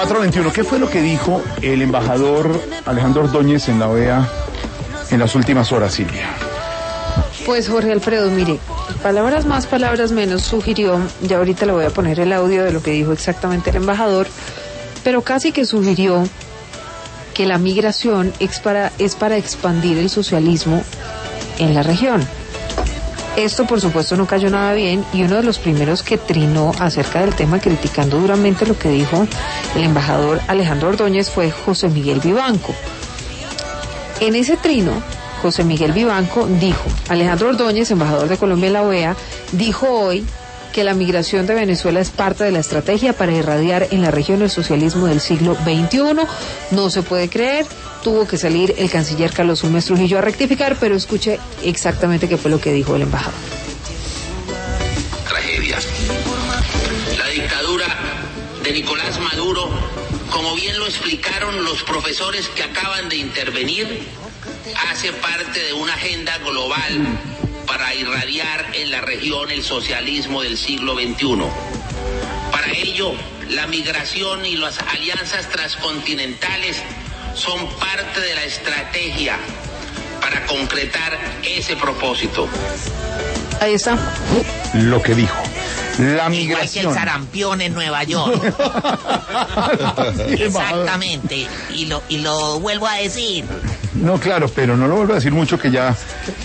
4:21. ¿Qué fue lo que dijo el embajador Alejandro Ordóñez en la OEA en las últimas horas, Silvia? Pues Jorge Alfredo, mire, palabras más, palabras menos, sugirió, ya ahorita le voy a poner el audio de lo que dijo exactamente el embajador, pero casi que sugirió que la migración es para expandir el socialismo en la región. Esto, por supuesto, no cayó nada bien, y uno de los primeros que trinó acerca del tema, criticando duramente lo que dijo el embajador Alejandro Ordóñez, fue José Miguel Vivanco. En ese trino, José Miguel Vivanco dijo: Alejandro Ordóñez, embajador de Colombia en la OEA, dijo hoy que la migración de Venezuela es parte de la estrategia para irradiar en la región el socialismo del siglo XXI. No se puede creer, tuvo que salir el canciller Carlos Holmes Trujillo a rectificar, pero escuche exactamente qué fue lo que dijo el embajador. Tragedia. La dictadura de Nicolás Maduro, como bien lo explicaron los profesores que acaban de intervenir, hace parte de una agenda global para irradiar en la región el socialismo del siglo XXI. Para ello, la migración y las alianzas transcontinentales son parte de la estrategia para concretar ese propósito. Ahí está. Lo que dijo. La migración. Igual que el sarampión en Nueva York. Exactamente. Y lo vuelvo a decir. No, claro, pero no lo vuelvo a decir mucho, que ya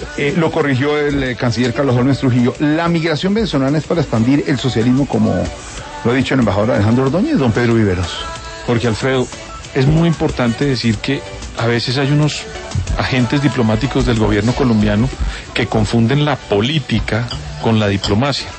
lo corrigió el canciller Carlos Holmes Trujillo. La migración venezolana es para expandir el socialismo, como lo ha dicho el embajador Alejandro Ordóñez. Don Pedro Viveros. Jorge Alfredo, es muy importante decir que a veces hay unos agentes diplomáticos del gobierno colombiano que confunden la política con la diplomacia.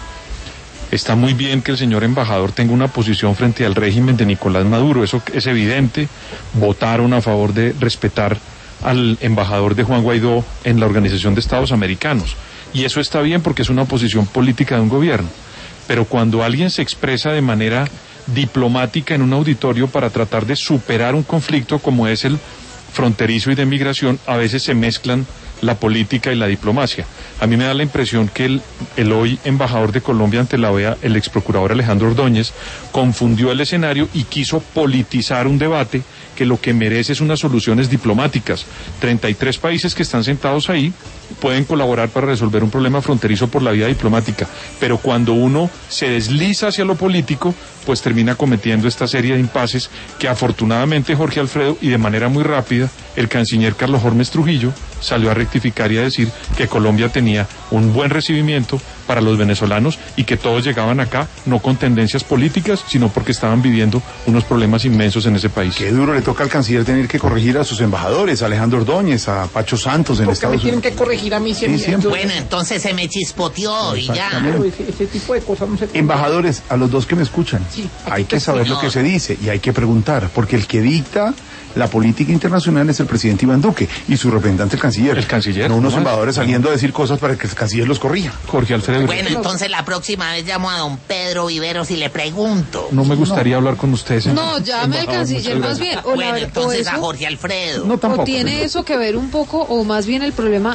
Está muy bien que el señor embajador tenga una posición frente al régimen de Nicolás Maduro, eso es evidente. Votaron a favor de respetar al embajador de Juan Guaidó en la Organización de Estados Americanos, y eso está bien porque es una posición política de un gobierno. Pero cuando alguien se expresa de manera diplomática en un auditorio para tratar de superar un conflicto como es el fronterizo y de migración, a veces se mezclan la política y la diplomacia. A mí me da la impresión que el hoy embajador de Colombia ante la OEA, el exprocurador Alejandro Ordóñez, confundió el escenario y quiso politizar un debate que lo que merece es unas soluciones diplomáticas. 33 países que están sentados ahí pueden colaborar para resolver un problema fronterizo por la vía diplomática, pero cuando uno se desliza hacia lo político, pues termina cometiendo esta serie de impases que afortunadamente, Jorge Alfredo, y de manera muy rápida, el canciller Carlos Holmes Trujillo salió a rectificar y a decir que Colombia tenía un buen recibimiento para los venezolanos y que todos llegaban acá no con tendencias políticas, sino porque estaban viviendo unos problemas inmensos en ese país. Qué duro le toca al canciller tener que corregir a sus embajadores, a Alejandro Ordóñez, a Pacho Santos en Estados Unidos. ¿Por qué me tienen que corregir a mí siempre? Sí, siempre. Bueno, entonces se me chispoteó y ya. Pero ese tipo de cosas no se puede. Embajadores, a los dos que me escuchan, Sí, hay que saber lo no. que se dice y hay que preguntar, porque el que dicta la política internacional es el presidente Iván Duque y su representante el canciller. El canciller. No unos ¿no? embajadores saliendo a decir cosas para que el canciller los corrija. Jorge Alfredo, Bueno, entonces la próxima vez llamo a don Pedro Viveros y le pregunto. no me gustaría hablar con ustedes. No, llame al canciller muchas más bien. Bueno, entonces a Jorge Alfredo. No, O tampoco. tiene eso que ver un poco, o más bien el problema,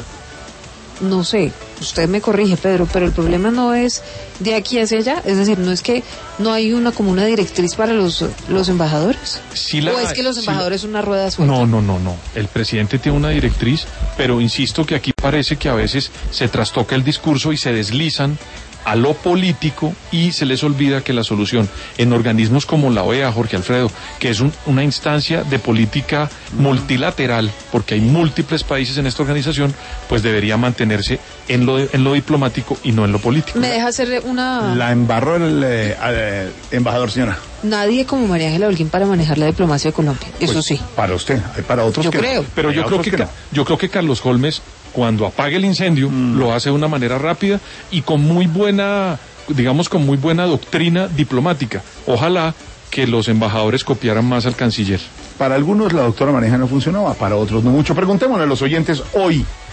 no sé, usted me corrige, Pedro, pero el problema no es de aquí hacia allá, es decir, no es que no hay como una directriz para los embajadores, Sí o es que los embajadores son una rueda suelta. No. El presidente tiene una directriz, pero insisto que aquí parece que a veces se trastoca el discurso y se deslizan a lo político y se les olvida que la solución en organismos como la OEA, Jorge Alfredo, que es una instancia de política multilateral, porque hay múltiples países en esta organización, pues debería mantenerse en lo diplomático y no en lo político. Me deja hacer una... La embarró el embajador, señora. Nadie como María Ángela Holguín para manejar la diplomacia de Colombia, eso Pues, sí. Para usted, hay para otros Yo que creo. Pero hay yo creo otros que no. yo creo que Carlos Holmes, cuando apague el incendio, lo hace de una manera rápida y con muy buena, digamos, con muy buena doctrina diplomática. Ojalá que los embajadores copiaran más al canciller. Para algunos la doctora Maneja no funcionaba, para otros no mucho. Preguntémosle a los oyentes hoy